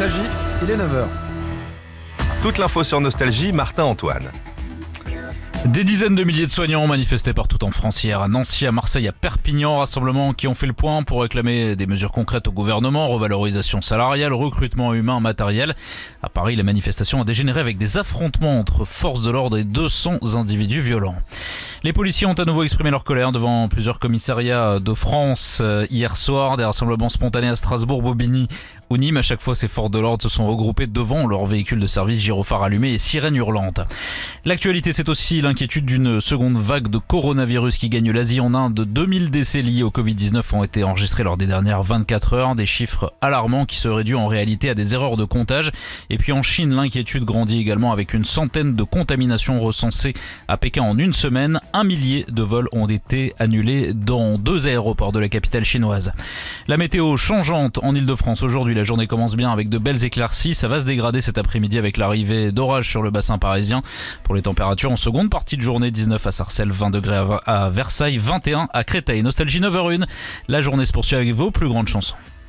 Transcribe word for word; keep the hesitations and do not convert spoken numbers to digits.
Nostalgie, il est neuf heures. Toute l'info sur Nostalgie, Martin Antoine. Des dizaines de milliers de soignants ont manifesté partout en France hier, à Nancy, à Marseille, à Perpignan, rassemblements qui ont fait le point pour réclamer des mesures concrètes au gouvernement, revalorisation salariale, recrutement humain, matériel. À Paris, les manifestations ont dégénéré avec des affrontements entre forces de l'ordre et deux cents individus violents. Les policiers ont à nouveau exprimé leur colère devant plusieurs commissariats de France hier soir, des rassemblements spontanés à Strasbourg, Bobigny ou Nîmes. À chaque fois, ces forces de l'ordre se sont regroupés devant leurs véhicules de service, gyrophares allumés et sirènes hurlantes. L'actualité, c'est aussi l'inquiétude d'une seconde vague de coronavirus qui gagne l'Asie. En Inde, deux mille décès liés au covid dix-neuf ont été enregistrés lors des dernières vingt-quatre heures. Des chiffres alarmants qui seraient dus en réalité à des erreurs de comptage. Et puis en Chine, l'inquiétude grandit également avec une centaine de contaminations recensées à Pékin en une semaine. Un millier de vols ont été annulés dans deux aéroports de la capitale chinoise. La météo changeante en Ile-de-France aujourd'hui. La journée commence bien avec de belles éclaircies. Ça va se dégrader cet après-midi avec l'arrivée d'orages sur le bassin parisien. Pour les températures en seconde partie de journée, dix-neuf à Sarcelles, vingt degrés à Versailles, vingt et un à Créteil. Nostalgie neuf heures zéro un. La journée se poursuit avec vos plus grandes chansons.